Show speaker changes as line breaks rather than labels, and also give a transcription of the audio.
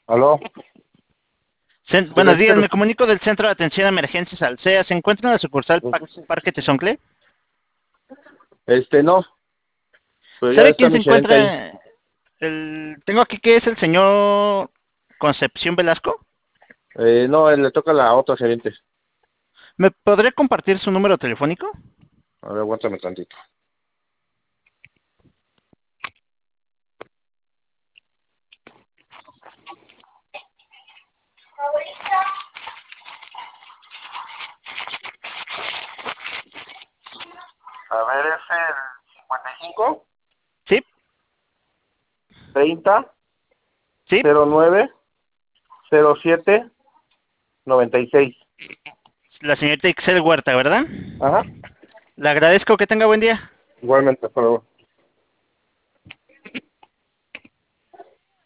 ¿Aló?
Buenos días, me comunico del Centro de Atención a Emergencias Alsea. ¿Se encuentra en la sucursal Parque Tezoncle?
No, pero ya
¿Sabe
está
quién se
mi gerente ahí.
encuentra? Tengo aquí que es el señor Concepción Velasco.
No, le toca a la otra gerente.
¿Me podría compartir su número telefónico?
A ver, aguántame tantito. A ver, es el 55
Sí,
30
sí.
09 07 96.
La señorita Ixel Huerta, ¿verdad?
Ajá.
Le agradezco, que tenga buen día.
Igualmente, hasta luego.